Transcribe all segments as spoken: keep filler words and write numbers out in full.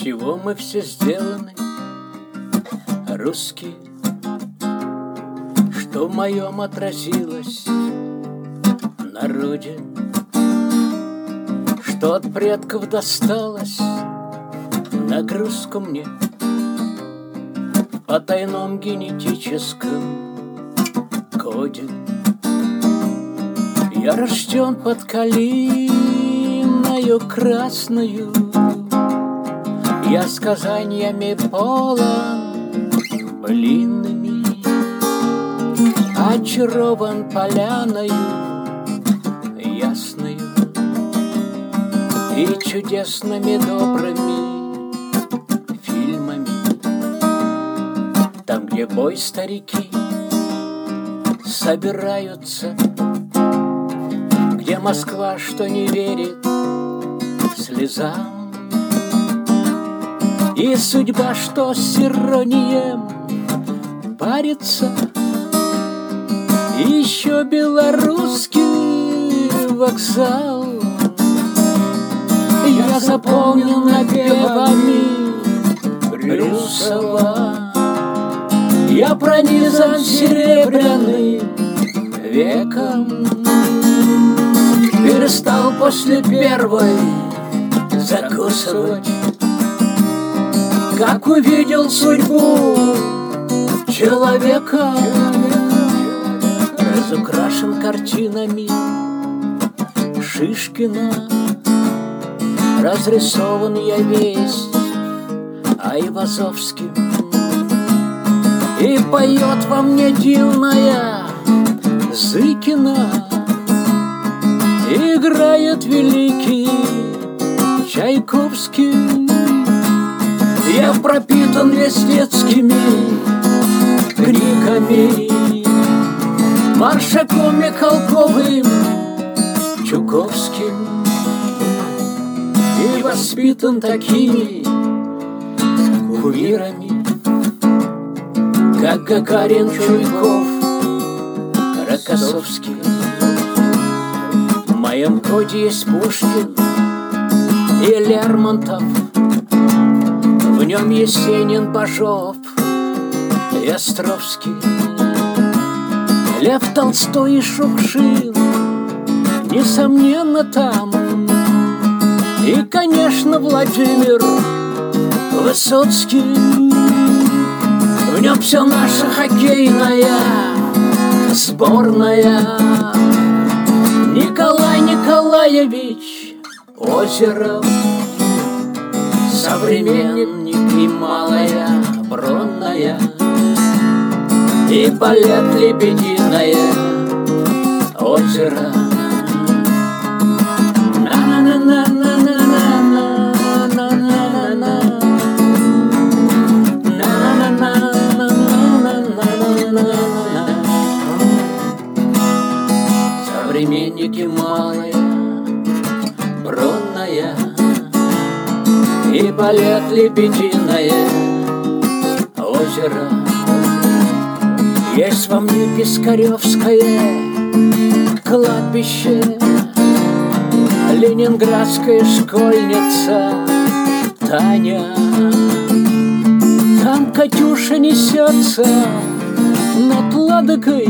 чего мы все сделаны, русские, что в моем отразилось народе, что от предков досталось нагрузку мне по тайном генетическом коде. Я рожден под калиною красною, я сказаниями полон блинными, очарован поляною ясною и чудесными добрыми фильмами. Там, где бой старики собираются, где Москва, что не верит слезам, и судьба, что с иронием парится, и еще белорусский вокзал. Я заполнен напевами Брюсова, я пронизан серебряным веком, перестал после первой закусывать, как увидел судьбу человека. Разукрашен картинами Шишкина, разрисован я весь Айвазовским, и поет во мне дивная Зыкина, играет великий Чайковский. Я пропитан весь детскими криками, Маршаком Михалковым, Чуковским, и воспитан такими кумирами, как Гагарин, Чуйков, Рокоссовский. В моем коде есть Пушкин и Лермонтов, в нем Есенин, Бажов и Островский, Лев Толстой и Шукшин, несомненно, там. И, конечно, Владимир Высоцкий. В нем все наша хоккейная сборная. Николай Николаевич Озеров, современник и малая Бронная, и балет «Лебединое озеро». Современники малая Бронная, и балет «Лебединое озеро». Есть во мне Пискаревское кладбище, ленинградская школьница Таня. Там Катюша несется над Ладогой,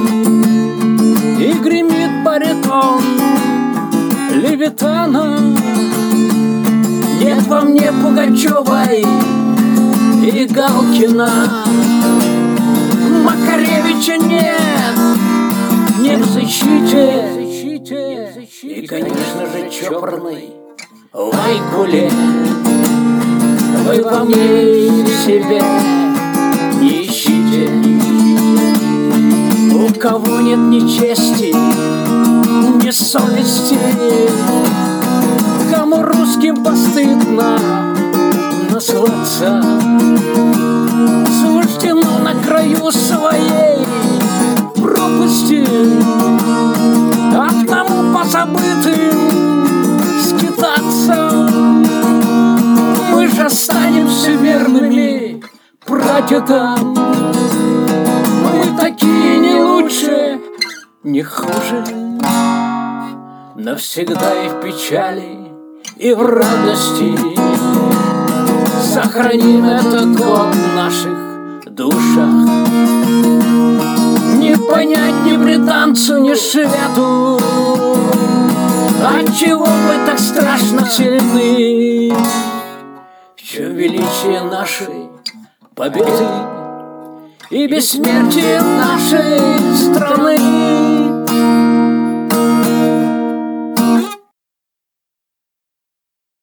и гремит баритон Левитана. Нет во мне Пугачевой и Галкина, Макаревича нет, не в защите. И, конечно же, чопорный Вайкуле. Вы во мне себя не ищите. У кого нет ни чести, ни совести, кому русским постыдно назваться, суждено на краю своей пропасти одному позабытым скитаться. Мы же останемся верными прадедам. Мы такие не лучше, не хуже, навсегда и в печали, и в радости. сохраним этот код в наших душах. Не понять ни британцу, ни шведу, отчего мы так страшно сильны. Все величие нашей победы и бессмертие нашей страны.